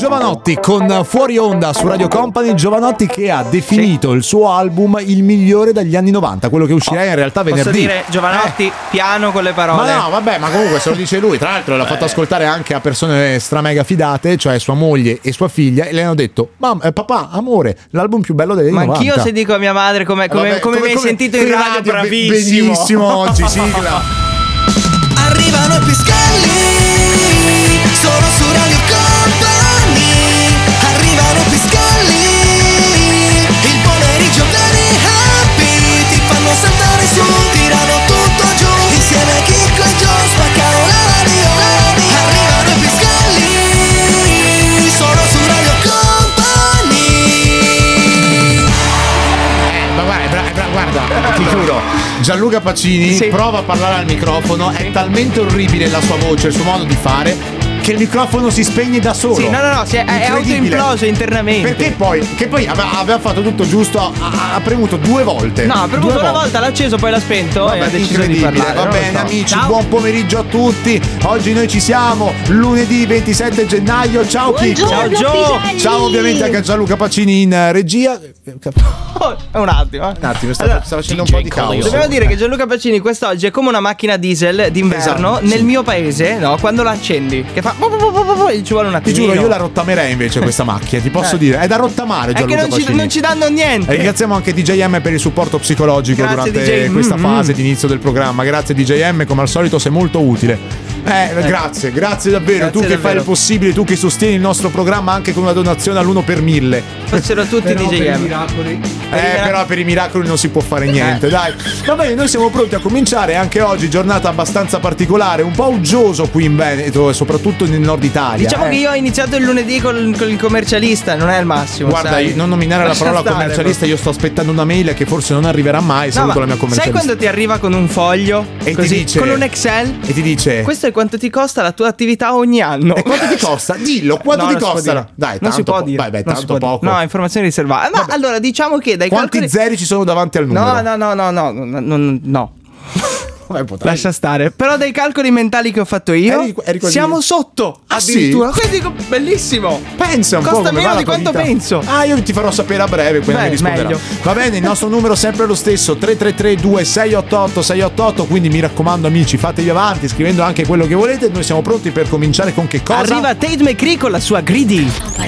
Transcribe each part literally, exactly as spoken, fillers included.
Jovanotti con Fuori Onda su Radio Company. Giovanotti che ha definito sì. il suo album il migliore dagli anni novanta, quello che uscirà oh, in realtà venerdì. Posso dire Giovanotti, eh. piano con le parole. Ma no, vabbè, ma comunque se lo dice lui. Tra l'altro l'ha fatto ascoltare anche a persone stramega fidate, cioè sua moglie e sua figlia, e le hanno detto: mamma, eh, papà, amore, l'album più bello degli anni novanta. Ma anch'io se dico a mia madre come, come, vabbè, come, come mi hai sentito in radio, radio bravissimo. Benissimo oggi, sigla. Arrivano i Piscalli, sono su Radio Company. Arrivano i Piscalli, il pomeriggio very happy. Ti fanno saltare su, tirano tutto giù. Insieme a Chicco e Gio spaccano la radio. Arrivano i Piscalli, sono su Radio Company. Eh, ma guarda, guarda, ti giuro, Gianluca Pacini sì. prova a parlare al microfono, è talmente orribile la sua voce, il suo modo di fare, che il microfono si spegne da solo. Sì, no, no, no, si è, è autoimploso internamente. Perché poi, che poi aveva, aveva fatto tutto giusto, ha, ha premuto due volte. No, ha premuto una volta, l'ha acceso, poi l'ha spento. Vabbè, e ha deciso di parlare. Va bene, so. amici, Ciao. buon pomeriggio a tutti. Oggi noi ci siamo, lunedì ventisette gennaio. Ciao Chicco. Ciao Gio. Ciao ovviamente anche a Gianluca Pacini in regia. Oh, un attimo. Un attimo, sta, allora, sta facendo un po' di caos. Dobbiamo dire che Gianluca Pacini quest'oggi è come una macchina diesel d'inverno esatto, nel sì. mio paese, no? Quando la accendi, che fa ci vuole un attimo. Ti giuro, io la rottamerei invece questa macchina, ti posso eh. dire, è da rottamare Gianluca È che non ci, non ci danno niente. E ringraziamo anche D J M per il supporto psicologico Grazie durante D J. questa mm-hmm. fase di inizio del programma. Grazie D J M, come al solito sei molto utile. Eh, eh. grazie, grazie davvero. Grazie tu che davvero. fai il possibile, tu che sostieni il nostro programma anche con una donazione all'uno per mille. Fossero tutti D J M. Per i miracoli. Eh, però per i miracoli non si può fare niente, eh. dai. Va bene, noi siamo pronti a cominciare anche oggi, giornata abbastanza particolare, un po' uggioso qui in Veneto e soprattutto nel nord Italia. Diciamo eh. che io ho iniziato il lunedì con, con il commercialista, non è il massimo. Guarda, sai? non nominare Lascia la parola stare, commercialista, io sto aspettando una mail che forse non arriverà mai. No, saluto la mia commercialista. Sai quando ti arriva con un foglio e così, ti dice, con un Excel e ti dice: questo è quanto ti costa la tua attività ogni anno. E quanto ti costa? Dillo, quanto no, ti costa? Dai, non tanto si può po- dire. Vai, beh, non tanto poco. No, informazioni riservate. Ma Vabbè. allora diciamo che dai quanti calcoli... zeri ci sono davanti al numero? No, no, no, no, no, no, no. no. Lascia stare. Però dai calcoli mentali che ho fatto io eri, eri siamo sotto ah, addirittura sì? Quindi dico, bellissimo. Pensa un Costa po' come meno va di quanto vita. penso. Ah, io ti farò sapere a breve. Poi mi risponderò. Va bene, il nostro numero è sempre lo stesso: tre tre tre due sei otto otto sei otto otto. Quindi mi raccomando amici, fatevi avanti scrivendo anche quello che volete. Noi siamo pronti per cominciare con che cosa? Arriva Tate McCree con la sua Greedy.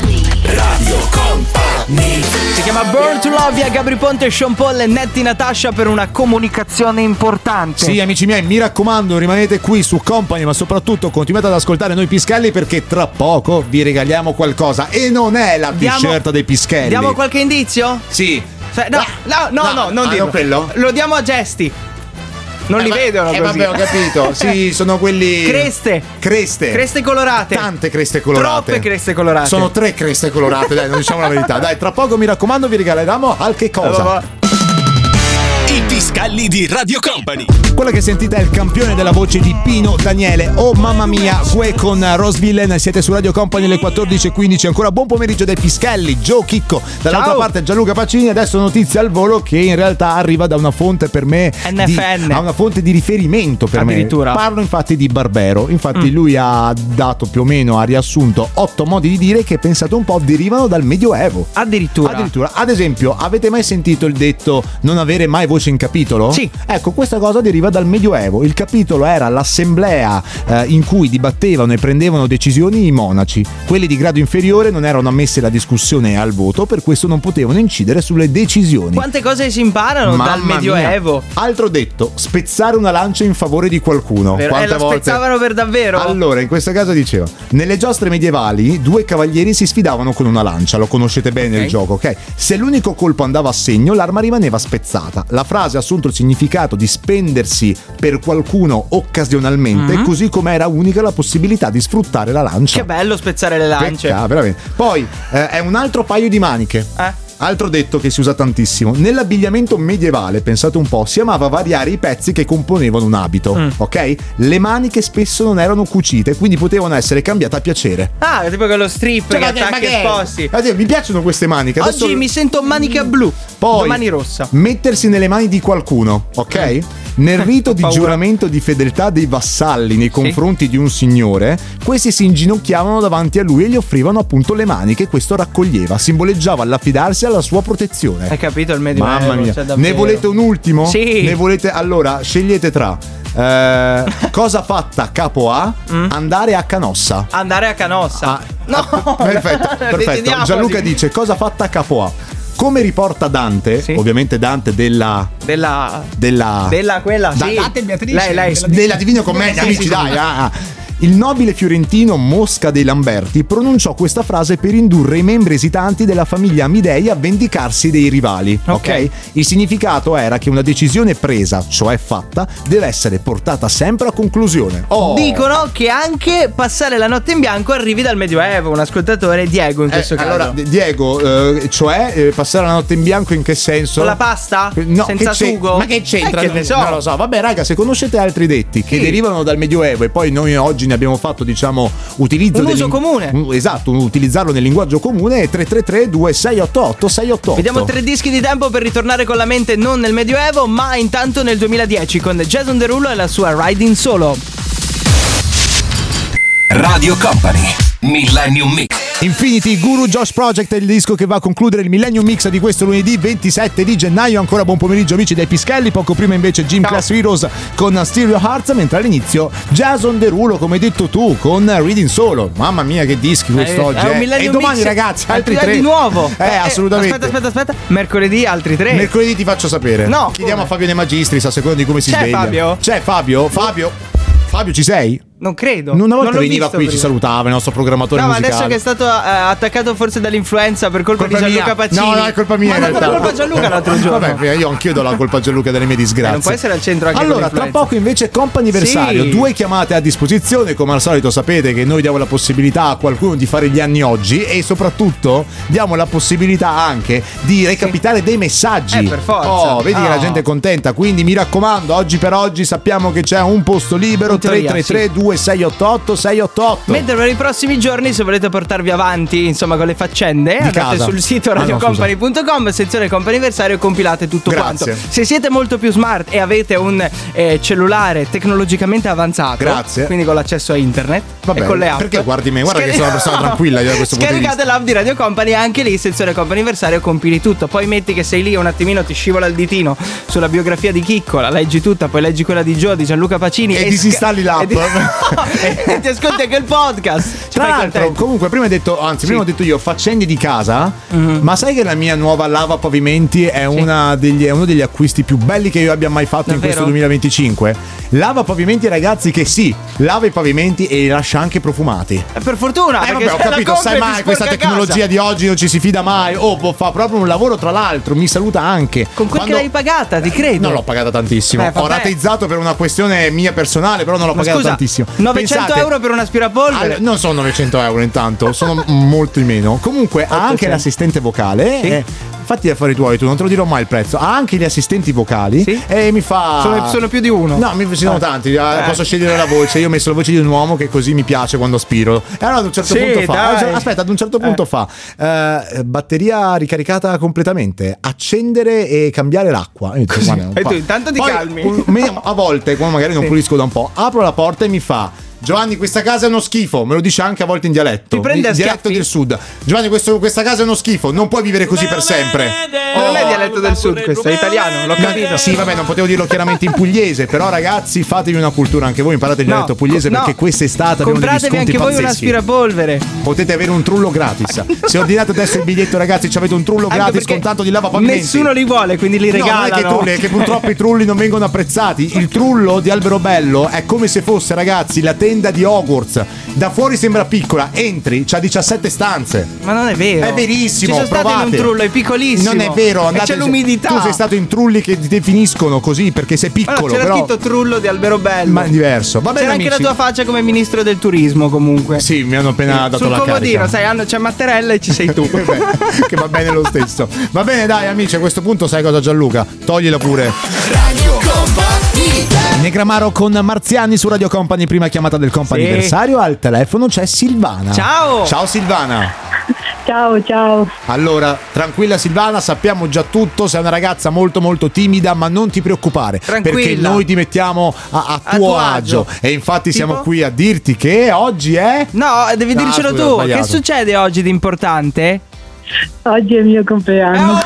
Radio Company. Si chiama Burn to Love via Gabri Ponte, Sean Paul e Netti Natasha per una comunicazione importante. Sì, amici miei, mi raccomando, rimanete qui su Company, ma soprattutto continuate ad ascoltare noi Pischelli, perché tra poco vi regaliamo qualcosa. E non è la diamo, t-shirt dei Pischelli. Diamo qualche indizio? Sì. No, no, no, no, no non ah, dirlo. quello? Lo diamo a gesti. Non eh, li ma, vedono eh, così. vabbè, ho capito. Sì, sono quelli Creste. Creste. Creste colorate. Tante creste colorate. Troppe creste colorate. Sono tre creste colorate, dai, non diciamo la verità. Dai, tra poco mi raccomando vi regaleremo qualche cosa. Allora, I Piscalli di Radio Company. Quella che sentite è il campione della voce di Pino Daniele. Oh mamma mia, Gue con Rose Villain. Siete su Radio Company alle quattordici e quindici. Ancora buon pomeriggio dai Pischelli, Gio, Chicco. Dall'altra Ciao. parte Gianluca Pacini. Adesso notizia al volo che in realtà arriva da una fonte per me N F N. Di, a una fonte di riferimento per addirittura. me. Parlo infatti di Barbero. Infatti mm. lui ha dato più o meno, ha riassunto otto modi di dire che, pensate un po', derivano dal Medioevo. Addirittura. Addirittura. Ad esempio, avete mai sentito il detto non avere mai voce in capitolo? Sì. Ecco, questa cosa deriva dal Medioevo. Il capitolo era l'assemblea eh, in cui dibattevano e prendevano decisioni i monaci. Quelli di grado inferiore non erano ammessi alla discussione e al voto, per questo non potevano incidere sulle decisioni. Quante cose si imparano Mamma dal Medioevo. Mia. Altro detto, spezzare una lancia in favore di qualcuno. Vero? Quante eh, la volte? spezzavano per davvero? Allora, in questo caso diceva: nelle giostre medievali due cavalieri si sfidavano con una lancia. Lo conoscete bene, okay, il gioco, ok? Se l'unico colpo andava a segno, l'arma rimaneva spezzata. La frase ha assunto il significato di spendersi per qualcuno occasionalmente, mm-hmm. così come era unica la possibilità di sfruttare la lancia. Che bello spezzare le lance. Pecca, veramente. Poi eh, è un altro paio di maniche. Eh? Altro detto che si usa tantissimo. Nell'abbigliamento medievale, pensate un po', si amava variare i pezzi che componevano un abito, mm. ok? Le maniche spesso non erano cucite, quindi potevano essere cambiate a piacere. Ah, tipo quello strip cioè, che ma che, attacchi e sposti. Ma che, mi piacciono queste maniche. Oggi Adesso... mi sento manica blu, Poi, domani rossa. Mettersi nelle mani di qualcuno, ok? Mm. Nel rito di giuramento di fedeltà dei vassalli nei confronti sì. di un signore, questi si inginocchiavano davanti a lui e gli offrivano appunto le mani che questo raccoglieva, simboleggiava l'affidarsi alla sua protezione. Hai capito il Medioevo? Mamma mia. Cioè, ne volete un ultimo? Sì. Ne volete? Allora, scegliete tra eh, cosa fatta capo A, mm. andare a Canossa. Andare a Canossa. Ah, no. Ah, perfetto, perfetto. Gianluca dice cosa fatta capo A. Come riporta Dante, sì. ovviamente Dante della della della della quella da, sì. Dante Beatrice lei, lei. della, della Divina Commedia, sì, amici, sì, dai. Sì. Ah. Il nobile fiorentino Mosca dei Lamberti pronunciò questa frase per indurre i membri esitanti della famiglia Amidei a vendicarsi dei rivali. Ok? okay? Il significato era che una decisione presa, cioè fatta, deve essere portata sempre a conclusione. Oh. Dicono che anche passare la notte in bianco arrivi dal Medioevo. Un ascoltatore, Diego, in questo eh, caso. Allora, Diego, eh, cioè eh, passare la notte in bianco in che senso? Con la pasta? No, senza che sugo? Ma che c'entra? Eh, che ne so. Non lo so. Vabbè, raga, se conoscete altri detti che sì. derivano dal Medioevo e poi noi oggi ne abbiamo fatto, diciamo, utilizzo un del uso ling- comune. Un, esatto, un, utilizzarlo nel linguaggio comune. Tre tre tre due sei otto otto sei otto otto. Vediamo tre dischi di tempo per ritornare con la mente non nel Medioevo, ma intanto nel duemiladieci con Jason Derulo e la sua Riding Solo. Radio Company Millennium Mix. Infinity Guru Josh Project è il disco che va a concludere il Millennium Mix di questo lunedì ventisette di gennaio. Ancora buon pomeriggio amici dei Pischelli. Poco prima invece Gym Class Heroes con Stereo Hearts, mentre all'inizio Jason Derulo, come hai detto tu, con Reading Solo. Mamma mia che dischi quest'oggi, eh, eh. E domani mix, ragazzi altri tre di nuovo. Eh, eh assolutamente. Aspetta aspetta aspetta mercoledì altri tre. Mercoledì ti faccio sapere. No, chiediamo come? a Fabio De Magistris a seconda di come si C'è sveglia. Fabio? C'è Fabio? Fabio? Fabio ci sei? Non credo. Una volta non veniva qui, prima. ci salutava il nostro programmatore no, musicale. No, ma adesso che è stato uh, attaccato forse dall'influenza per colpa, colpa di Gianluca mia. Pacini. No, no, è colpa mia ma in realtà. Ma colpa Gianluca l'altro giorno. Vabbè, io anch'io do la colpa a Gianluca delle mie disgrazie. Eh, non può essere al centro anche allora, tra poco invece comp'anniversario, sì. due chiamate a disposizione. Come al solito sapete che noi diamo la possibilità a qualcuno di fare gli anni oggi e soprattutto diamo la possibilità anche di recapitare sì. dei messaggi. Eh, per forza. Oh, vedi oh. che la gente è contenta, quindi mi raccomando, oggi per oggi sappiamo che c'è un posto libero. Tre tre tre due sei otto otto sei otto otto. Mentre per i prossimi giorni, se volete portarvi avanti insomma con le faccende, di andate casa. sul sito radio company punto com, sezione comp'anniversario, e compilate tutto Grazie. quanto. Se siete molto più smart e avete un eh, cellulare tecnologicamente avanzato, Grazie. quindi con l'accesso a internet Vabbè, e con le app, perché guardi me, guarda Scari- che sono una persona tranquilla io da questo punto di vista. Scaricate l'app di Radio Company, anche lì sezione comp'anniversario, compili tutto. Poi metti che sei lì un attimino, ti scivola il ditino sulla biografia di Chicco, la leggi tutta, poi leggi quella di Gio, di Gianluca Pacini e, e disinstalli sca- l'app e, di- e ti ascolti anche il podcast. Ci Tra l'altro, comunque, prima hai detto, anzi, sì. prima ho detto io faccende di casa, mm-hmm. ma sai che la mia nuova lava pavimenti è, sì. una degli, è uno degli acquisti più belli che io abbia mai fatto Davvero? in questo duemilaventicinque? Lava pavimenti, ragazzi, che sì, lava i pavimenti e li lascia anche profumati. Eh, per fortuna, eh, vabbè, ho capito, sai mai, questa tecnologia di oggi non ci si fida mai. Oh, fa proprio un lavoro, tra l'altro, mi saluta anche. Con quel Quando... che l'hai pagata, ti credo. Non l'ho pagata tantissimo. Eh, ho rateizzato per una questione mia personale, però non l'ho ma pagata scusa, tantissimo. novecento Pensate, euro per un aspirapolvere? All... non sono novecento euro intanto, sono molto di meno. Comunque ha anche l'assistente vocale. Sì. E... fatti gli affari tuoi, tu non te lo dirò mai il prezzo. Ha anche gli assistenti vocali, sì? E mi fa. Sono, sono più di uno. No, mi sono eh. tanti. Eh. Posso scegliere la voce. Io ho messo la voce di un uomo che così mi piace quando aspiro. E allora ad un certo sì, punto fa. dai. Aspetta, ad un certo punto eh. fa. Eh, batteria ricaricata completamente. Accendere e cambiare l'acqua. E, così. E tu intanto ti Poi, calmi. A volte, quando magari non sì. pulisco da un po', apro la porta e mi fa: Giovanni, questa casa è uno schifo. Me lo dice anche a volte in dialetto. Ti prende a dialetto del sud. Giovanni, questo, questa casa è uno schifo. Non puoi vivere così per sempre. Oh. Non è dialetto del sud, questo è italiano. L'ho capito. No, sì, vabbè, non potevo dirlo chiaramente in pugliese. Però, ragazzi, fatevi una cultura anche voi. Imparate il dialetto no, pugliese no. perché quest'estate abbiamo degli sconti anche pazzeschi. voi un aspirapolvere. Potete avere un trullo gratis. Se ordinate adesso il biglietto, ragazzi, ci avete un trullo anche gratis con tanto di lava pavimenti. Nessuno li vuole, quindi li regalano. No, non è che, trulli, è che purtroppo i trulli non vengono apprezzati. Il trullo di Alberobello è come se fosse, ragazzi, la tenda di Hogwarts. Da fuori sembra piccola, entri, c'ha diciassette stanze. Ma non è vero. È verissimo, Ci sono provate. stati in un trullo, è piccolissimo. Non è vero, E c'è l'umidità. Tu sei stato in trulli che ti definiscono così perché sei piccolo, Allora, c'era però scritto trullo di Alberobello. ma è diverso. Va bene, C'era anche amici. la tua faccia come ministro del turismo, comunque. Sì, mi hanno appena dato Sul la comodino, carica. sai, hanno- c'è Mattarella e ci sei tu. Beh, che va bene lo stesso. Va bene, dai amici, a questo punto sai cosa, Gianluca? Toglila pure. Radio Company. Negramaro con Marziani su Radio Company, prima chiamata del comp'anniversario. Al telefono c'è Silvana. Ciao. Ciao Silvana. Ciao, ciao. Allora, tranquilla Silvana, sappiamo già tutto, sei una ragazza molto molto timida, ma non ti preoccupare, Tranquilla. perché noi ti mettiamo a, a A tuo tuo agio. agio. E infatti Tipo? siamo qui a dirti che oggi è... No, devi Ah, dircelo scusa, ho tu. sbagliato. Che succede oggi di importante? Oggi è il mio compleanno.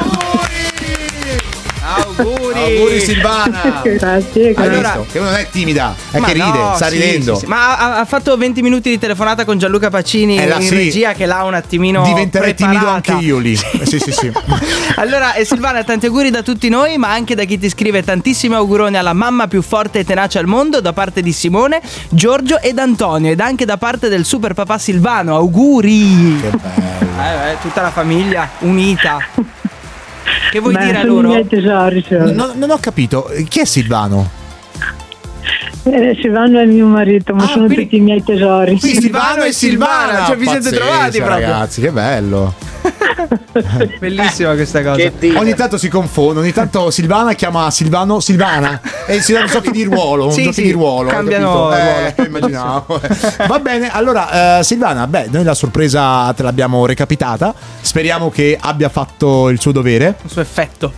Auguri. Auguri Silvana. Grazie, Hai grazie. Allora- visto? Che non è timida, è Ma che ride, no, sta sì, ridendo. sì, sì. Ma ha, ha fatto venti minuti di telefonata con Gianluca Pacini Eh, là, in sì. regia, che l'ha un attimino Diventerei timido preparata. anche io lì. Eh, sì, sì, sì. Allora, eh, Silvana, tanti auguri da tutti noi, ma anche da chi ti scrive tantissimi auguroni alla mamma più forte e tenace al mondo, da parte di Simone, Giorgio ed Antonio, ed anche da parte del super papà Silvano. Auguri! Che bello. Eh, eh, tutta la famiglia unita. Che vuoi Beh, dire a sono i loro? miei tesori. sono. Non, non ho capito, chi è Silvano? Eh, Silvano è mio marito, ma Ah, sono quindi- tutti i miei tesori. Sì, Silvano e Silvana, cioè vi siete Pazzesca, trovati proprio. ragazzi, che bello. Bellissima questa cosa. Ogni tanto si confonde, ogni tanto Silvana chiama Silvano Silvana e si danno giochi di ruolo, Sì, giochi sì, di ruolo. hai cambiano capito? Eh, immaginavo. Va bene, allora eh, Silvana, beh, noi la sorpresa te l'abbiamo recapitata. Speriamo che abbia fatto il suo dovere. Il suo effetto.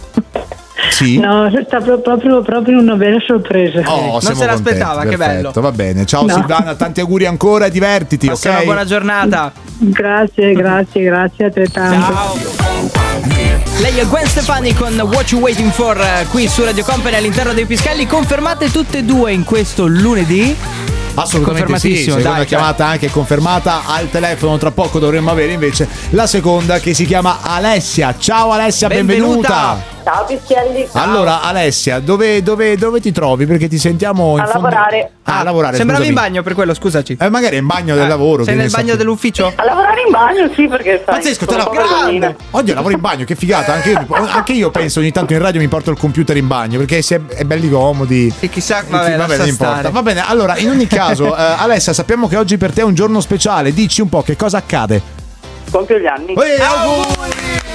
Sì. No, sta pro- proprio, proprio una bella sorpresa. Oh, non siamo se l'aspettava, contenti, che perfetto, bello. Va bene, ciao No. Silvana, tanti auguri ancora e divertiti, Passa ok? una buona giornata. Grazie, grazie, grazie altrettanto. Ciao. Lei è Gwen Stefani con What You Waiting For, eh, qui su Radio Company all'interno dei Piscalli. Confermate tutte e due in questo lunedì. Assolutamente sì, Confermatissimo, seconda dai, chiamata anche confermata al telefono. Tra poco dovremmo avere invece la seconda, che si chiama Alessia. Ciao Alessia, benvenuta, Benvenuta. Ciao Pischielli. Allora Alessia, dove, dove, dove ti trovi? Perché ti sentiamo in A fondo- lavorare. Ah, a lavorare, Sembravi in scusami. bagno per quello, scusaci. Eh, magari è in bagno del Eh, lavoro. Sei che nel ne so bagno tu. dell'ufficio? A lavorare in bagno, sì, perché sai, Pazzesco, te sono la un po' vergognosa. Oddio, lavoro in bagno, che figata. Anche io, anche io penso ogni tanto in radio mi porto il computer in bagno perché si è, è belli comodi. E chissà, vabbè, Vabbè, lascia non importa. stare. Va bene, allora, in ogni caso, eh, Alessia, sappiamo che oggi per te è un giorno speciale. Dici un po' che cosa accade. Compio gli anni. Ehi, auguri!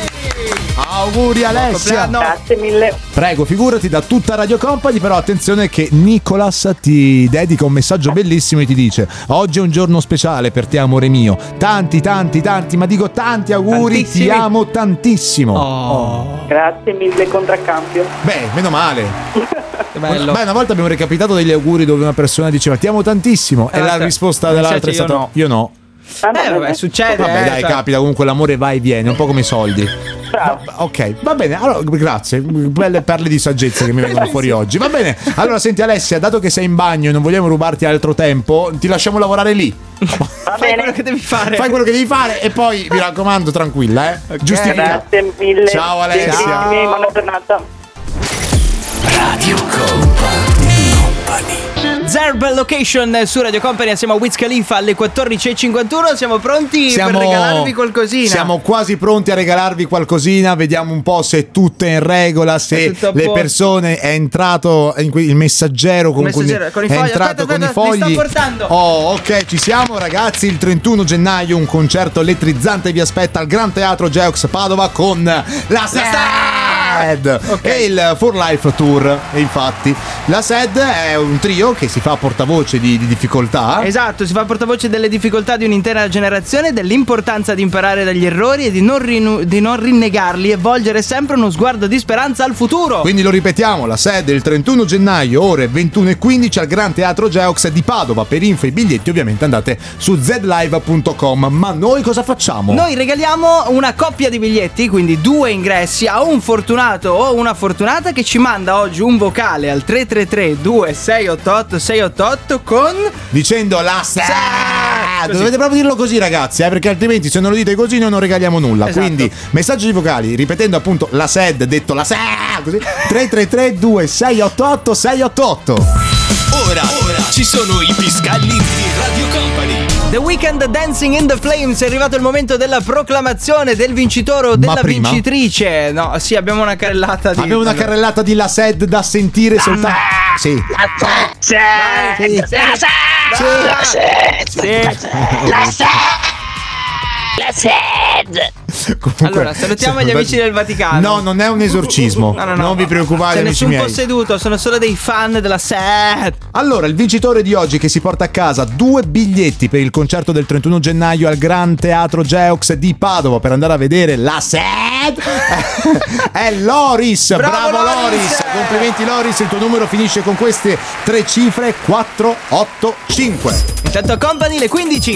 Auguri Alessia! compleanno. Grazie mille. Prego, figurati, da tutta Radio Company, però attenzione che Nicolas ti dedica un messaggio bellissimo e ti dice: oggi è un giorno speciale per te, amore mio. Tanti, tanti, tanti, ma dico tanti auguri, Tantissimi. ti amo tantissimo. Oh, Grazie mille, contraccambio. Beh, meno male. che bello. Beh, una volta abbiamo recapitato degli auguri dove una persona diceva ti amo tantissimo Eh, e la certo. risposta Invece dell'altra è io stata no. io no. Va Eh, bene. vabbè, succede. Vabbè, eh, dai, cioè. capita, comunque l'amore va e viene, un po' come i soldi. Bravo. Ok, va bene, allora grazie, belle perle di saggezza che mi vengono fuori oggi. Va bene, allora senti Alessia, dato che sei in bagno e non vogliamo rubarti altro tempo, ti lasciamo lavorare lì. Va Fai bene. quello che devi fare. Fai quello che devi fare e poi mi raccomando, tranquilla, eh. Giustifica. Grazie mille. Ciao, Alessia. Gentilissimi, buona giornata. Radio Company. Zerb Location su Radio Company, siamo a Wiz Khalifa alle quattordici e cinquantuno. Siamo pronti per regalarvi qualcosina. Siamo quasi pronti a regalarvi qualcosina. Vediamo un po' se è tutto in regola, È se tutto a le posto. persone è entrato in que- il messaggero con, Il messaggero, con i è fogli. entrato Aspetta, con aspetta, i mi sta fogli. portando. Oh, ok, ci siamo ragazzi. Il trentuno gennaio un concerto elettrizzante vi aspetta al Gran Teatro Geox Padova con la S E D Ok. e il For Life Tour. E infatti la S E D è un trio che si fa portavoce di, di difficoltà. Esatto, si fa portavoce delle difficoltà di un'intera generazione, dell'importanza di imparare dagli errori e di non, rinu- di non rinnegarli e volgere sempre uno sguardo di speranza al futuro. Quindi lo ripetiamo, la sede il trentuno gennaio, ore ventuno e quindici al Gran Teatro Geox di Padova. Per info e biglietti ovviamente andate su zlive punto com. Ma noi cosa facciamo? Noi regaliamo una coppia di biglietti, quindi due ingressi a un fortunato o una fortunata che ci manda oggi un vocale al tre tre tre due sei otto otto sei otto otto con Dicendo la sede. Così. Dovete proprio dirlo così ragazzi, eh, perché altrimenti se non lo dite così noi non regaliamo nulla. Esatto. Quindi messaggi vocali ripetendo appunto la sede, detto la sede, così tre tre tre due sei otto otto sei otto otto. Ora, ora ci sono i Piscalli di Radio Company. The Weeknd Dancing in the Flames. È arrivato il momento della proclamazione del vincitore o della prima? vincitrice. No, sì, abbiamo una carrellata di Abbiamo una carrellata di La Sed da sentire soltanto. Sì. La Sì. Comunque, Allora, salutiamo gli sembra- amici del Vaticano. No, non è un esorcismo. No, no, no. Non vi preoccupate, C'è amici nessun miei. posseduto, sono solo dei fan della set. Allora, il vincitore di oggi che si porta a casa due biglietti per il concerto del trentuno gennaio al Gran Teatro Geox di Padova per andare a vedere La Sed è Loris. Bravo, Bravo, Loris! Loris. Complimenti Loris, il tuo numero finisce con queste tre cifre: quattro otto cinque. Intanto Company le quindici.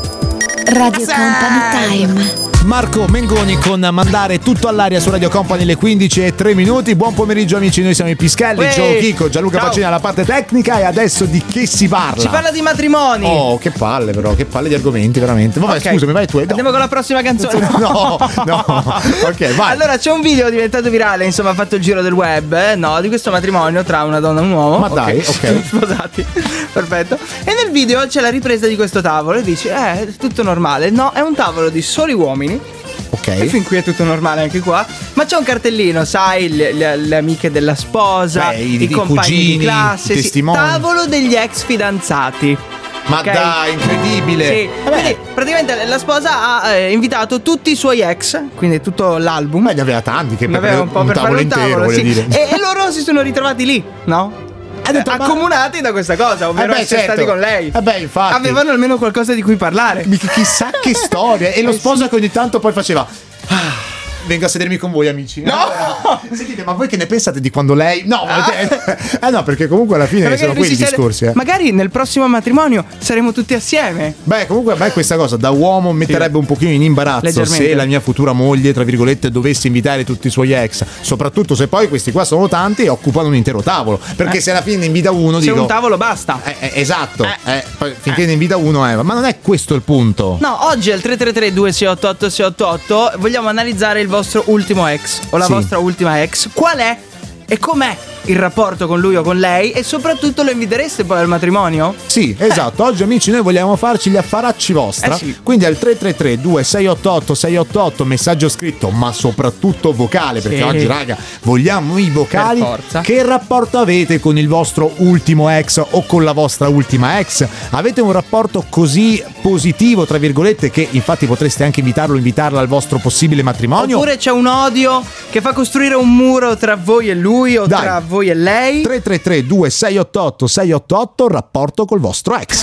Radio Company Time. Marco Mengoni con Mandare tutto all'aria su Radio Company le quindici e tre minuti. Buon pomeriggio amici, noi siamo i Pischelli, Uè. Gio Chico, Gianluca Ciao. Pacini alla parte tecnica. E adesso di che si parla? Si parla di matrimoni. Oh, che palle però, che palle di argomenti veramente. Vabbè, Ok. scusami, vai tu. No. Andiamo con la prossima canzone. No, no. Ok, vai. Allora, c'è un video diventato virale, insomma, ha fatto il giro del web, eh, no, di questo matrimonio tra una donna e un uomo. Ma dai, ok. Sono sposati. Perfetto. E nel video c'è la ripresa di questo tavolo e dici, eh, è tutto normale. No, è un tavolo di soli uomini. E Ok. fin qui è tutto normale anche qua. Ma c'è un cartellino, sai, le, le- le amiche della sposa, Beh, i- i, i compagni cugini, di classe, i sì. testimoni. Tavolo degli ex fidanzati. Ma Ok? dai, incredibile. Sì, quindi praticamente la sposa ha eh, invitato tutti i suoi ex, quindi tutto l'album. Ma ne aveva tanti che Ne per aveva un po' per tavolo fare un intero, tavolo, voglio sì. dire. E, e loro si sono ritrovati lì, no? Ha detto, ma- accomunati da questa cosa, ovvero Eh beh, essere certo. stati con lei. Eh beh, infatti. Avevano almeno qualcosa di cui parlare. Mi- chissà che storia. E lo sposo che ogni tanto poi faceva "Ah, vengo a sedermi con voi amici". No! Sentite, ma voi che ne pensate di quando lei... No, ma- eh no, perché comunque alla fine Magari sono lui quelli i si siede- discorsi, eh. Magari nel prossimo matrimonio saremo tutti assieme. Beh, comunque a me questa cosa da uomo metterebbe un pochino in imbarazzo Leggermente. se la mia futura moglie, tra virgolette, dovesse invitare tutti i suoi ex. Soprattutto se poi questi qua sono tanti e occupano un intero tavolo. Perché Eh. se alla fine ne invita uno, Se dico... un tavolo basta. Eh, eh, esatto, Eh. eh, poi finché ne invita uno, eh, ma non è questo il punto. No, oggi al tre tre tre due sei otto otto sei otto otto vogliamo analizzare il vostro ultimo ex o la Sì. vostra ultima ex. Qual è e com'è il rapporto con lui o con lei e soprattutto lo invitereste poi al matrimonio? Sì, esatto. Oggi amici noi vogliamo farci gli affaracci vostra. Eh sì. Quindi al tre tre tre due sei otto otto sei otto otto messaggio scritto, ma soprattutto vocale, perché Sì. oggi raga vogliamo i vocali. Per forza. Che rapporto avete con il vostro ultimo ex o con la vostra ultima ex? Avete un rapporto così positivo, tra virgolette, che infatti potreste anche invitarlo o invitarla al vostro possibile matrimonio? Oppure c'è un odio che fa costruire un muro tra voi e lui o Dai. tra voi e lei? tre tre tre due sei otto otto sei otto otto rapporto col vostro ex.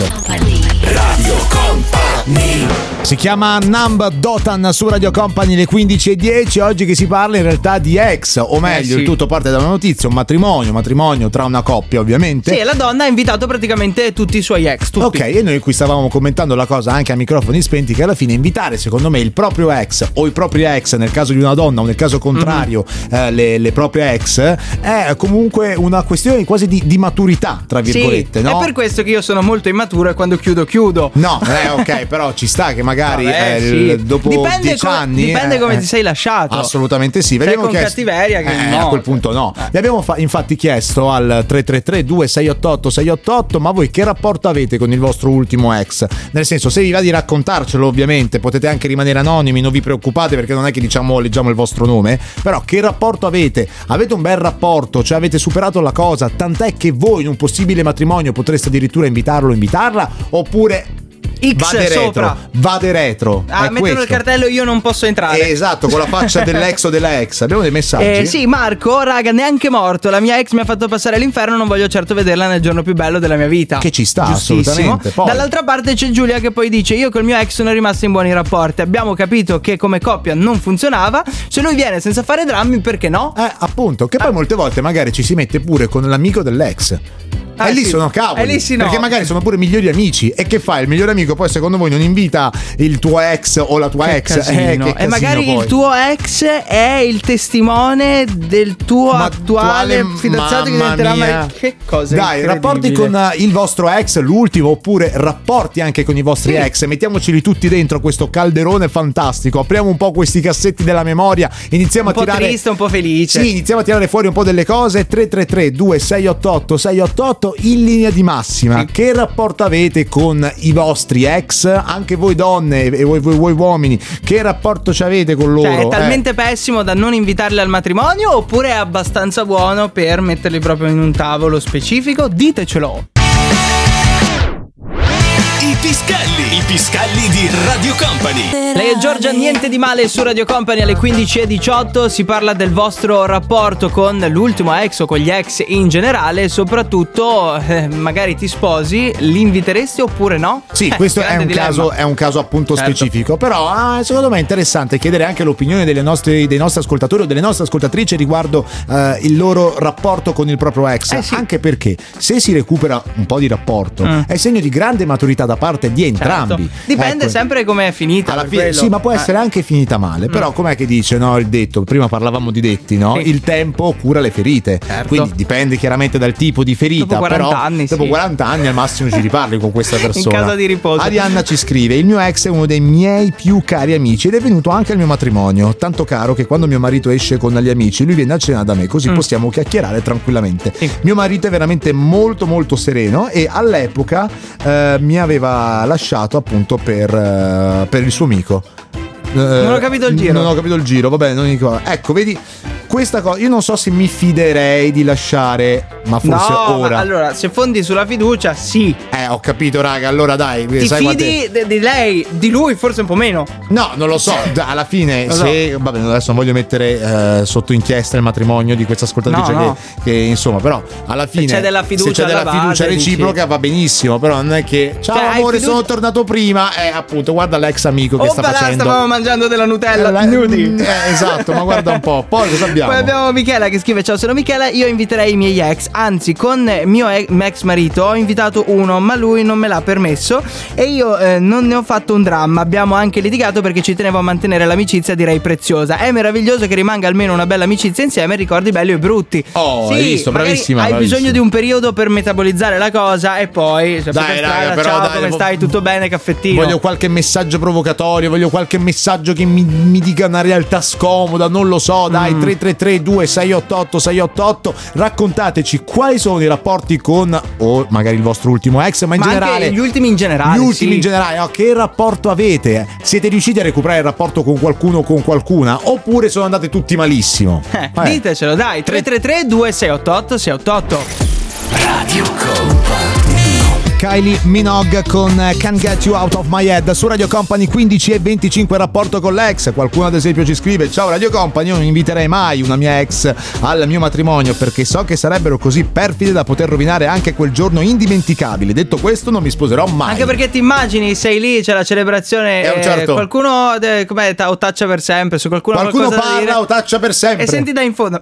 Radio Company. Si chiama Numb Dotan su Radio Company le quindici e dieci. Oggi che si parla in realtà di ex, o meglio, sì. il tutto parte da una notizia, un matrimonio, matrimonio tra una coppia ovviamente. Sì, e la donna ha invitato praticamente tutti i suoi ex, tutti. Ok, e noi qui stavamo commentando la cosa anche a microfoni spenti, che alla fine invitare secondo me il proprio ex o i propri ex nel caso di una donna o nel caso contrario Mhm. eh, le, le proprie ex è comunque una questione quasi di, di maturità, tra virgolette, Sì, no? è per questo che io sono molto immaturo e quando chiudo chiudo. No, eh, ok, però ci sta che magari Vabbè, eh, sì. il- dopo Dipende dieci come- anni dipende eh, come eh, ti sei lasciato. Assolutamente sì. Vi Se abbiamo con chiesto- cattiveria che eh, no. a quel punto no. Vi abbiamo fa- infatti chiesto al tre tre tre due sei otto otto sei otto otto, ma voi che rapporto avete con il vostro ultimo ex? Nel senso, se vi va di raccontarcelo, ovviamente potete anche rimanere anonimi, non vi preoccupate, perché non è che diciamo leggiamo il vostro nome, però che rapporto avete? Avete un bel rapporto, cioè avete superato la cosa, tant'è che voi in un possibile matrimonio potreste addirittura invitarlo o invitarla, oppure X vade sopra. retro, vade retro. Ah, è mettono questo. il cartello io non posso entrare. Esatto, con la faccia dell'ex o della ex. Abbiamo dei messaggi? Eh, sì, Marco, raga, neanche morto. La mia ex mi ha fatto passare l'inferno. Non voglio certo vederla nel giorno più bello della mia vita. Che ci sta, Giustissimo. assolutamente. Poi- Dall'altra parte c'è Giulia che poi dice: io col mio ex sono rimasto in buoni rapporti. Abbiamo capito che come coppia non funzionava. Se lui viene senza fare drammi, perché no? Eh, appunto, che poi molte volte magari ci si mette pure con l'amico dell'ex. Ah, e lì sì. sono cavoli. E lì sì, no. Perché magari sono pure migliori amici. E che fa? Il migliore amico poi secondo voi non invita il tuo ex o la tua Che ex? casino. Eh, che e magari casino il poi. tuo ex è il testimone del tuo Ma attuale attuale, fidanzato che mamma diventerà mia. mai. Che cosa Dai, incredibile. rapporti con eh, il vostro ex, l'ultimo, oppure rapporti anche con i vostri Sì. ex. Mettiamoceli tutti dentro questo calderone fantastico. Apriamo un po' questi cassetti della memoria. Iniziamo Un a po' tirare. triste, un po' felice. Sì, iniziamo a tirare fuori un po' delle cose. tre tre tre due sei otto otto sei otto otto. intanto in linea di massima, sì. che rapporto avete con i vostri ex? Anche voi donne e voi, voi, voi uomini, che rapporto ci avete con loro? Cioè, è talmente eh. pessimo da non invitarli al matrimonio oppure è abbastanza buono per metterli proprio in un tavolo specifico? Ditecelo. I Piscalli, i Piscalli di Radio Company. Lei è Giorgia, niente di male su Radio Company alle quindici e diciotto. Si parla del vostro rapporto con l'ultimo ex o con gli ex in generale e soprattutto eh, magari ti sposi, li inviteresti oppure no? Sì, eh, questo è un, dilemma. caso, è un caso appunto certo. specifico. Però ah, secondo me è interessante chiedere anche l'opinione delle nostre, dei nostri ascoltatori o delle nostre ascoltatrici riguardo eh, il loro rapporto con il proprio ex. Eh sì. Anche perché se si recupera un po' di rapporto mm. è segno di grande maturità da parte di entrambi. Certo. Dipende ecco. sempre come è finita. Alla per fine, quello. sì, ma può essere eh. anche finita male. Però, Mm. com'è che dice no, il detto? Prima parlavamo di detti, no? Sì. Il tempo cura le ferite. Certo. Quindi dipende chiaramente dal tipo di ferita. Dopo quaranta però, anni, dopo sì. quaranta anni al massimo ci riparli con questa persona. In casa di riposo. Arianna ci scrive: il mio ex è uno dei miei più cari amici ed è venuto anche al mio matrimonio. Tanto caro che quando mio marito esce con gli amici, lui viene a cena da me, così Mm. possiamo chiacchierare tranquillamente. Sì. Mio marito è veramente molto molto sereno e all'epoca eh, mi aveva lasciato appunto per, eh, per il suo amico. Non ho capito il giro. Non ho capito il giro, vabbè, non dico. Ecco, vedi, questa cosa, io non so se mi fiderei di lasciare, ma forse no, ora. ma allora, se fondi sulla fiducia, sì. Eh, ho capito, raga, allora dai, Ti sai fidi quante... di, di lei, di lui forse un po' meno. No, non lo so, alla fine Lo so. se vabbè, adesso non voglio mettere eh, sotto inchiesta il matrimonio di questa ascoltatrice No, no. Che, che insomma, però alla fine c'è della fiducia se c'è della alla fiducia base, reciproca dici. va benissimo, però non è che ciao Cioè, hai amore, fiducia- sono tornato prima, eh appunto, guarda l'ex amico che Oh, sta là, facendo. stavamo mangiando della Nutella Eh, nudi. eh, esatto, ma guarda un po'. Poi cosa abbiamo? Poi abbiamo Michela che scrive: ciao, sono Michela, io inviterei i miei ex. Anzi, con mio ex marito ho invitato uno, ma lui non me l'ha permesso e io eh, non ne ho fatto un dramma. Abbiamo anche litigato perché ci tenevo a mantenere l'amicizia, direi preziosa. È meraviglioso che rimanga almeno una bella amicizia insieme, ricordi belli e brutti. Oh, sì, hai visto, magari bravissima, hai bravissima. bisogno di un periodo per metabolizzare la cosa e poi cioè, Dai, per raga, strada, però ciao, dai, come vo- stai? Tutto bene, caffettino? Voglio qualche messaggio provocatorio, voglio qualche messaggio che mi, mi dica una realtà scomoda, non lo so, dai, Mm. tre tre tre due sei otto otto sei otto otto, raccontateci quali sono i rapporti con, o magari il vostro ultimo ex, ma in Ma generale anche gli ultimi in generale. Gli ultimi sì. in generale, no? Che rapporto avete? Siete riusciti a recuperare il rapporto con qualcuno o con qualcuna? Oppure sono andati tutti malissimo? Eh, Eh. ditecelo, dai, tre tre tre due sei otto otto sei otto otto. Radio Company. Kylie Minogue con Can't Get You Out of My Head su Radio Company. Quindici e venticinque, rapporto con l'ex. Qualcuno ad esempio ci scrive: ciao Radio Company, io non inviterei mai una mia ex al mio matrimonio perché so che sarebbero così perfide da poter rovinare anche quel giorno indimenticabile. Detto questo, non mi sposerò mai. Anche perché ti immagini, sei lì, c'è la celebrazione, Eh, eh, certo. qualcuno eh, com'è, ta- o taccia per sempre, su qualcuno ha qualcuno qualcosa da dire, parla o taccia per sempre. e senti da in fondo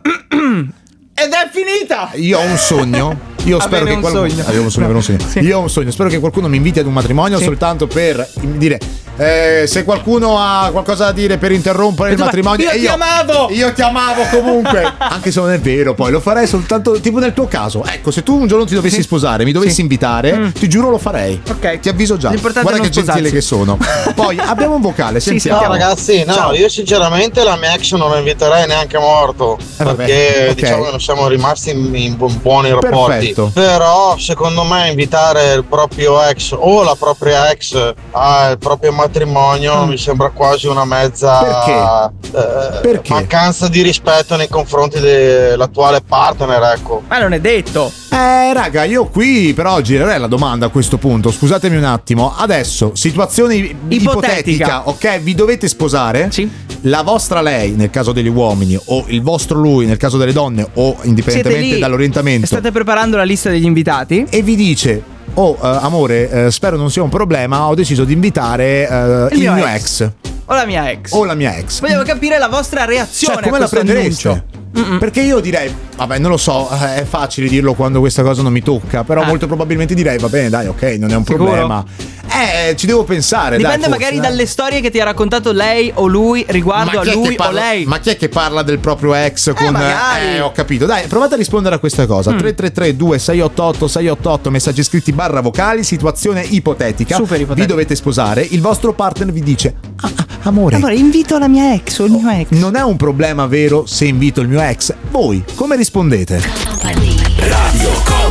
ed è finita. Io ho un sogno. Io spero Avere che un qualcuno sogno. Avevo un sogno, avevo un sogno. Sì. Io ho un sogno. Spero che qualcuno mi inviti ad un matrimonio Sì. soltanto per dire eh, se qualcuno ha qualcosa da dire per interrompere il tu, ma matrimonio. io e ti amavo! Io ti amavo comunque. Anche se non è vero, poi lo farei soltanto tipo nel tuo caso. Ecco, se tu un giorno ti dovessi Sì. sposare, mi dovessi Sì. invitare, Mm. ti giuro lo farei. Ok. Ti avviso già. L'importante Guarda è che non gentile sposarsi. che sono. Poi abbiamo un vocale, Sì, sentiamo. No ragazzi, no, Ciao. io sinceramente la mia ex non la inviterei neanche morto, Eh, vabbè, perché ok. diciamo che non siamo rimasti in, in bu- buoni rapporti. Perfetto. Però secondo me invitare il proprio ex o la propria ex al proprio matrimonio Mm. mi sembra quasi una mezza eh, Perché? mancanza di rispetto nei confronti dell'attuale partner, ecco. Ma non è detto. Eh raga, io qui però girerei la domanda a questo punto. Scusatemi un attimo. Adesso, situazione ipotetica, Ipotetica. ok? Vi dovete sposare? Sì. La vostra lei, nel caso degli uomini, o il vostro lui, nel caso delle donne, o Siete indipendentemente lì, dall'orientamento, state preparando la lista degli invitati. e vi dice: oh eh, amore, eh, spero non sia un problema, ho deciso di invitare eh, il, mio mio ex. ex. O la mia ex. o la mia ex. Vogliamo capire la vostra reazione Cioè, come a la questo prendereste? annuncio. Perché io direi, vabbè, non lo so, eh, è facile dirlo quando questa cosa non mi tocca, però Ah. molto probabilmente direi, va bene, dai, ok, non è un Sicuro? problema. Eh, ci devo pensare, Dipende dai, forse, magari dai. dalle storie che ti ha raccontato lei o lui riguardo a chi è che lui o parla- lei. Ma chi è che parla del proprio ex con magari. eh, ho capito. Dai, provate a rispondere a questa cosa. Mm. tre tre tre due sei otto otto sei otto otto, messaggi scritti barra vocali, situazione ipotetica. Super ipotetica. Vi dovete sposare, il vostro partner vi dice: "Ah, ah, amore, Allora, invito la mia ex o il mio ex. non è un problema vero se invito il mio ex". Voi come rispondete? Radio Company.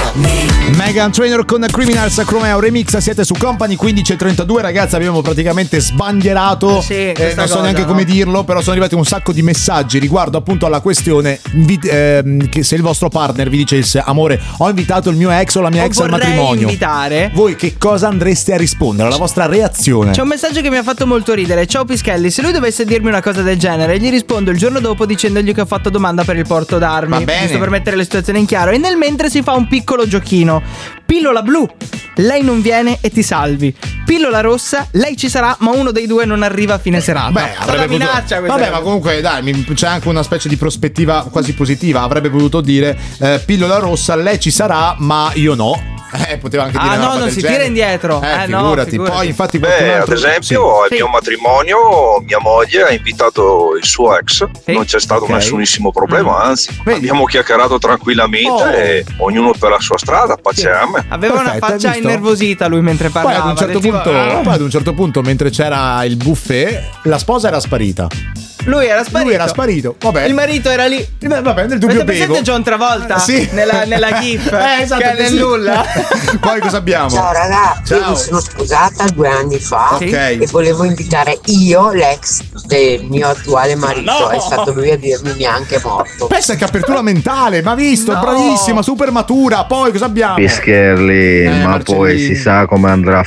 Meghan Trainor con Criminals, Cromeo Remix. Siete su Company quindici e trentadue, ragazzi. Abbiamo praticamente sbandierato, sì, eh, questa non so cosa, neanche no? come dirlo, però sono arrivati un sacco di messaggi riguardo appunto alla questione vi- ehm, che se il vostro partner vi dicesse: amore, ho invitato il mio ex o la mia O ex al vorrei matrimonio, invitare. voi che cosa andreste a rispondere? La vostra reazione? C'è un messaggio che mi ha fatto molto ridere. Ciao Pischelli, se lui dovesse dirmi una cosa del genere, gli rispondo il giorno dopo dicendogli che ho fatto domanda per il porto d'armi. Va bene. Giusto per mettere le situazioni in chiaro. E nel mentre si fa un piccolo giochino. Pillola blu, lei non viene e ti salvi. Pillola rossa, lei ci sarà ma uno dei due non arriva a fine serata. Beh, Cosa avrebbe potuto... minaccia questa. Vabbè, ma comunque dai, mi- c'è anche una specie di prospettiva quasi positiva. Avrebbe potuto dire eh, pillola rossa, lei ci sarà ma io no. Eh, poteva anche dire Ah una no, roba non del si genere. tira indietro. Eh, Eh, no, figurati. figurati. Poi infatti qualcun Beh, ad altro- esempio, al Sì. mio matrimonio mia moglie ha invitato il suo ex, Sì. non c'è stato Ok. nessunissimo problema, anzi Vedi? abbiamo chiacchierato tranquillamente Oh. e ognuno per la sua strada, pace a me. Aveva una Perfetto, hai faccia visto? innervosita lui mentre Poi parlava. ad, un certo del tipo, punto, "Ah". poi ad un certo punto, mentre c'era il buffet, la sposa era sparita. Lui era sparito. Lui era sparito. Vabbè. Il marito era lì. Eh, Vabbè, nel dubbio Avete presente bevo. John Travolta? Sì. Nella, nella gif. Eh, esatto, Che è nel sì. nulla. Poi cosa abbiamo? Ciao ragazzi, io Ciao. mi sono sposata due anni fa Ok. e volevo invitare io l'ex del mio attuale marito. No! È stato lui a dirmi neanche morto. Pensa che apertura mentale, ma visto, No. bravissima, super matura. Poi cosa abbiamo? Pischerli, Eh, ma Marcellino. poi si sa come andrà a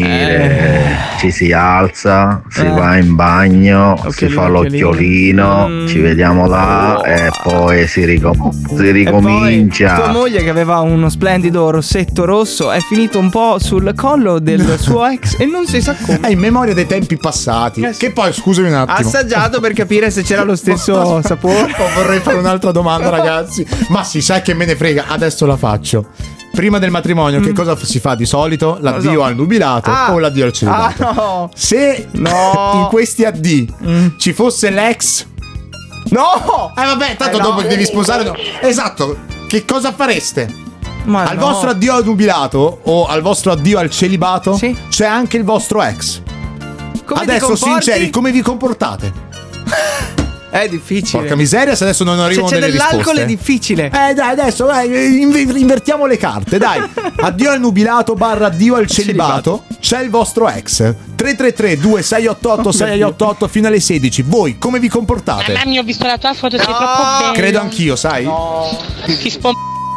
finire. Ci si alza, si Eh. va in bagno, si Occhiolino, fa l'occhiolino, Mm. ci vediamo là e poi si, ricom- si E ricomincia. poi tua moglie che aveva uno splendido rossetto rosso è finito un po' sul collo del suo ex e non si sa come. È in memoria dei tempi passati. Eh sì. Che poi, scusami un Ha attimo. assaggiato per capire se c'era lo stesso sapore. Oh, vorrei fare un'altra domanda, ragazzi. Ma si sa che me ne frega, adesso la faccio. Prima del matrimonio, che cosa si fa di solito? L'addio Mm. so. al nubilato Ah. o l'addio al celibato? Ah no. Se No. in questi addii Mm. ci fosse l'ex, No! eh vabbè, tanto Eh, no. dopo devi sposare. no. Esatto, che cosa fareste? Ma Al no. vostro addio al nubilato o al vostro addio al celibato Sì. c'è anche il vostro ex. Come ti Adesso, comporti? sinceri, come vi comportate? È difficile. Porca miseria, se adesso non Se arrivano c'è delle dell'alcol risposte. è difficile. Eh dai, adesso dai, inv- invertiamo le carte, dai. Addio al nubilato barra addio al celibato. C'è il vostro ex. tre tre tre due sei otto otto sei otto otto fino alle sedici. Voi come vi comportate? Mamma mia, ho visto la tua foto, sei troppo bello. Credo anch'io, sai? Ti spom-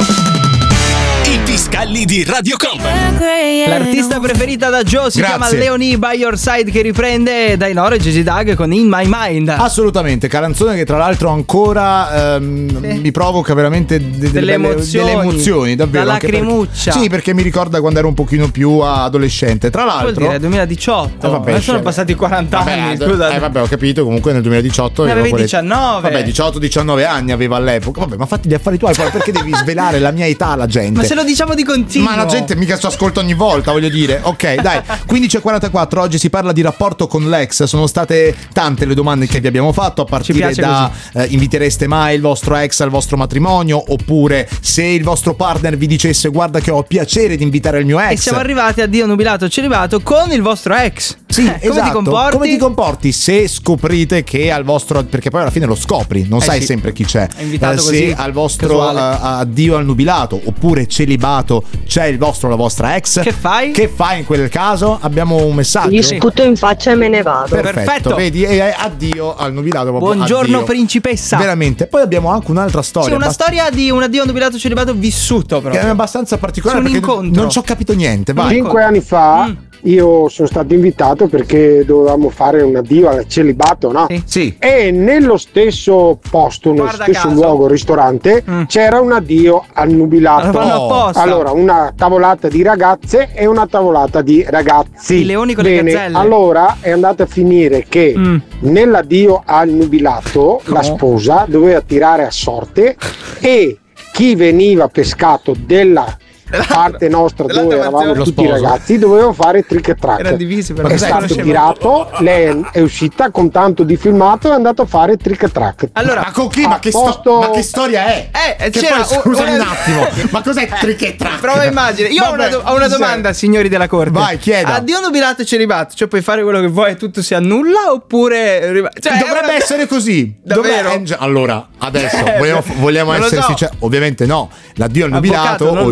I Piscalli di Radio Company. L'artista preferita da Joe si Grazie. chiama Leonie By Your Side, che riprende Dai Noro e Gigi Dag con In My Mind. Assolutamente, canzone che tra l'altro ancora ehm, Sì. mi provoca veramente de- delle, Delle belle- emozioni. delle emozioni, davvero. Da anche perché- lacrimuccia. Sì, perché mi ricorda quando ero un pochino più adolescente. Tra Vuol l'altro, dire duemiladiciotto. Eh, vabbè, Adesso sono scemo. passati quaranta Vabbè, anni, ad- scusa. eh, vabbè, ho capito. Comunque nel duemiladiciotto Ne avevo avevi quelle- diciannove. Vabbè, diciotto diciannove anni aveva all'epoca. Vabbè, ma fatti gli affari tuoi. Poi perché devi svelare la mia età alla gente? Ma se lo diciamo di continuo. Ma la gente mica ci ascolta ogni volta, voglio dire. Ok, dai, quindici e quarantaquattro. Oggi si parla di rapporto con l'ex. Sono state tante le domande che vi abbiamo fatto, a partire piace da eh, invitereste mai il vostro ex al vostro matrimonio, oppure se il vostro partner vi dicesse guarda che ho piacere di invitare il mio ex. E siamo arrivati a Dio nubilato celibato con il vostro ex. Sì, Eh, come esatto. ti comporti? Come ti comporti se scoprite che al vostro, perché poi alla fine lo scopri, non Eh sai sì. sempre chi c'è. È invitato Eh, così, se al vostro casuale. eh, addio al nubilato oppure celibato c'è il vostro o la vostra ex. Che fai? Che fai in quel caso? Abbiamo un messaggio. Gli sputo in faccia e me ne vado. Perfetto, Perfetto. vedi? E eh, addio al nubilato. proprio Buongiorno addio. principessa. Veramente. Poi abbiamo anche un'altra storia. Sì, una abbast- storia di un addio nubilato celibato vissuto che è proprio. abbastanza particolare Su un perché incontro. non ci ho capito niente. Vai. Cinque anni fa Mm. io sono stato invitato perché dovevamo fare un addio al celibato, no? Sì. Sì. E nello stesso posto, nello Guarda stesso caso. luogo, ristorante, Mm. c'era un addio al nubilato. Lo fanno apposta. Allora, una tavolata di ragazze e una tavolata di ragazzi. I leoni con le Bene, gazzelle. allora è andata a finire che Mm. nell'addio al nubilato la sposa doveva tirare a sorte e chi veniva pescato della parte nostra dove dell'altra eravamo mansione. tutti Lo sposo. ragazzi doveva fare trick e track. Erano divisi per È me. stato Conoscevo. tirato, lei è uscita con tanto di filmato e è andato a fare trick e track. Allora, Ma con chi? Ma a che, sto- posto- ma che storia è? Eh, che c'era poi, un- scusami una- un attimo, ma cos'è trick e track? prova a immaginare. Io ho una, Vabbè, do- ho una cioè- domanda, signori della corte. Vai, chieda. Addio nubilato e celibato, cioè puoi fare quello che vuoi e tutto si annulla oppure rim- cioè, Dovrebbe è una- essere così. Davvero? Dov'è- eh, già- allora, adesso Eh, vogliamo, vogliamo non lo essere so. sinceri. Ovviamente no. L'addio al Avvocato, nubilato non o lo il so. celibato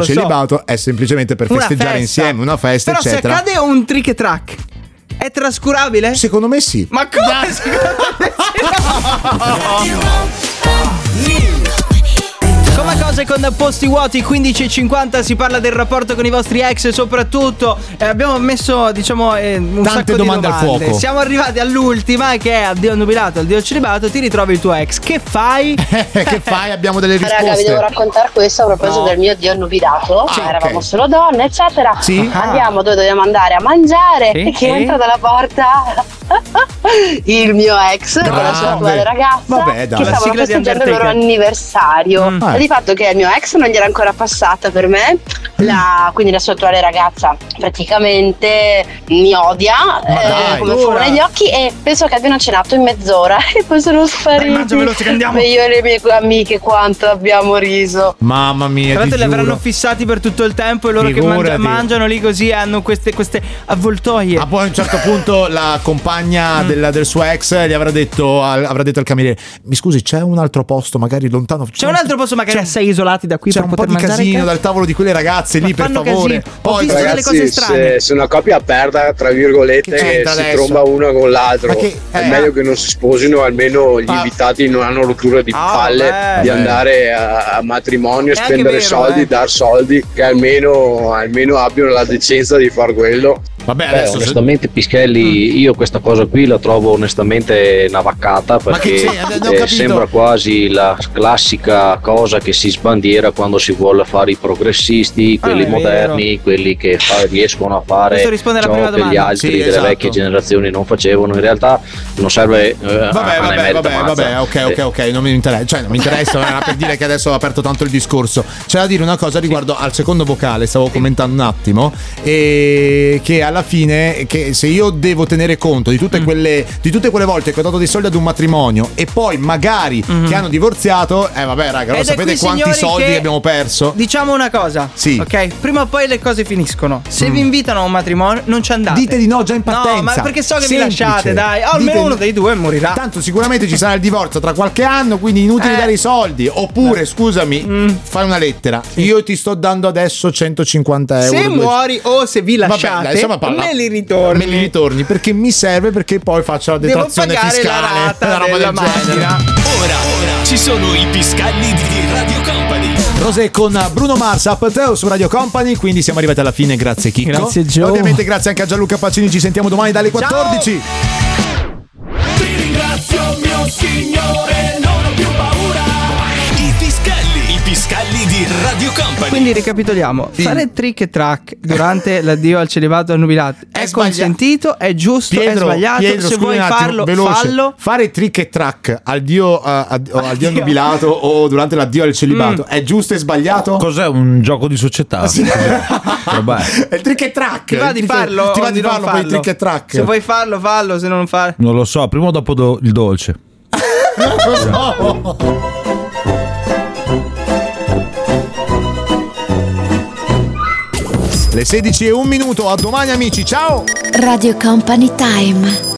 nubilato è semplicemente per Una festeggiare festa. insieme, una festa, Però eccetera. se accade un trick e track, è trascurabile? Secondo me sì. Ma come? Come cose con posti vuoti, quindici e cinquanta, si parla del rapporto con i vostri ex e soprattutto eh, abbiamo messo, diciamo, eh, un Tante sacco domande di al domande. fuoco. Siamo arrivati all'ultima, che è addio nubilato, addio celibato, ti ritrovi il tuo ex. Che fai? Che fai? Abbiamo delle risposte. Raga, vi devo raccontare questo a proposito No. del mio addio annubilato. Sì, Eravamo ok. solo donne, eccetera. Sì. Andiamo dove dobbiamo andare a mangiare. Sì. E chi E? entra dalla porta? Il mio ex con la sua Grande. attuale ragazza. Vabbè, dai. Che La stavano sigla di festeggiando il loro Undertaker. anniversario. Mm. E di fatto che il mio ex non gli era ancora passata per me. La, quindi la sua attuale ragazza praticamente mi odia dai, eh, come ora. fumo negli occhi, e penso che abbiano cenato in mezz'ora e poi sono spariti. Dai, mangia veloce che andiamo. E io e le mie amiche quanto abbiamo riso. Mamma mia, Tra l'altro ti li avranno giuro. fissati per tutto il tempo, e loro che mangia- Figurati. mangiano lì così hanno queste, queste avvoltoie. Ah, poi a un certo punto la compagna Mm. del, del suo ex gli avrà detto, al- avrà detto al cameriere: mi scusi, c'è un altro posto magari lontano? C'è un altro posto magari assai isolati da qui C'è per un po' poter di mangiare? casino che- dal tavolo di quelle ragazze Ma lì, per fanno favore. casino. Ho Poi visto delle cose strane. se, se una coppia aperta, tra virgolette, Che c'entra si adesso? tromba una con l'altro, Ma che- è eh. meglio che non si sposino, almeno gli Ah. invitati non hanno rottura di Ah, palle vabbè. di andare a, a matrimonio, È anche spendere vero, soldi, eh. dar soldi, che almeno, almeno abbiano la decenza di far quello. Vabbè, Beh, adesso se- onestamente Pischelli, io questa cosa qui la trovo onestamente una vaccata, Ma che perché c'è? Non ho eh, capito. sembra quasi la classica cosa che si sbandiera quando si vuole fare i progressisti, quelli Ah, è moderni, quelli che fa- riescono a fare Questo risponde alla ciò prima che gli domanda. altri Sì, delle esatto. vecchie generazioni non facevano. In realtà non serve eh, Vabbè, a, a vabbè, emerita vabbè, mazza. vabbè, ok, ok, Eh, ok, non mi interessa, cioè non mi interessa, era per dire che adesso ho aperto tanto il discorso. C'è da dire una cosa riguardo al secondo vocale, stavo commentando un attimo, e che alla fine, che se io devo tenere conto di tutte quelle di tutte quelle volte che ho dato dei soldi ad un matrimonio e poi magari che hanno divorziato, eh vabbè raga, allora Ed è sapete qui, quanti signori, soldi che- abbiamo perso? Diciamo una cosa, Sì. ok? Prima o poi le cose finiscono. Se vi invitano a un matrimonio, non ci andate. Dite di no già in partenza. No, ma perché so che Semplice. vi lasciate, dai. Oh, almeno Dite- uno dei due morirà. Tanto sicuramente ci sarà il divorzio tra qualche anno, quindi inutile Eh. dare i soldi. Oppure, scusami, fai una lettera. Io ti sto dando adesso centocinquanta euro. Se due- muori o se vi Vabbè, lasciate, dai, insomma, parla- me li ritorni. Me li ritorni perché mi serve, perché poi faccio la Devo detrazione pagare fiscale. la rata una roba della del genere. macchina. Ora, ora, ci sono i Piscalli di Radio Company. Rosé con Bruno Mars, Up Teo su Radio Company. Quindi siamo arrivati alla fine, grazie Chicco. Grazie, Gio. E ovviamente grazie anche a Gianluca Pacini. Ci sentiamo domani dalle quattordici. Ti ringrazio, mio signore, non ho più paura. I Piscalli, i Piscalli di Radio Company. Quindi ricapitoliamo, fare trick e track durante l'addio al celibato annubilato è, È sbaglia- consentito, è giusto, è sbagliato. Pietro, Se scusi vuoi un attimo, farlo, veloce. fallo. Fare trick e track al dio, uh, ad- o al dio annubilato o durante l'addio al celibato è giusto e sbagliato? Cos'è un gioco di società? Vabbè. È il trick e track. Ti va il di trick e- farlo? Ti o va di non farlo poi il trick e track? Se vuoi farlo, fallo, se non fare. Non lo so, prima o dopo do- il dolce. Non lo so. Le sedici e un minuto, a domani amici, ciao! Radio Company Time.